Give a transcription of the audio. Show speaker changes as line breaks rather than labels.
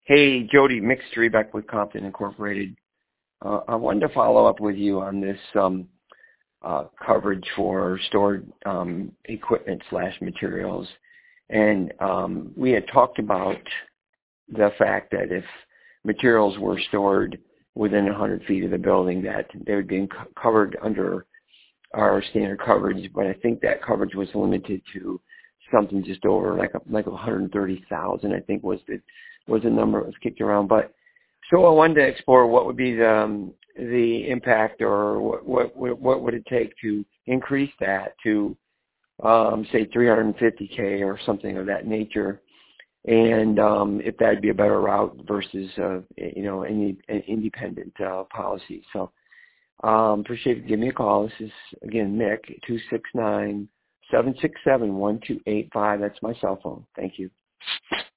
Hey, Jody, Mick Strebeck with Compton Incorporated. I wanted to follow up with you on this coverage for stored equipment / materials. And we had talked about the fact that if materials were stored within 100 feet of the building, that they would be covered under our standard coverage. But I think that coverage was limited to something just over like 130,000, I think was the number that was kicked around. But so I wanted to explore what would be the impact, or what would it take to increase that to say 350K or something of that nature, and if that'd be a better route versus any independent policy. So appreciate it. Give me a call. This is again Nick, 269-767-1285. That's my cell phone. Thank you.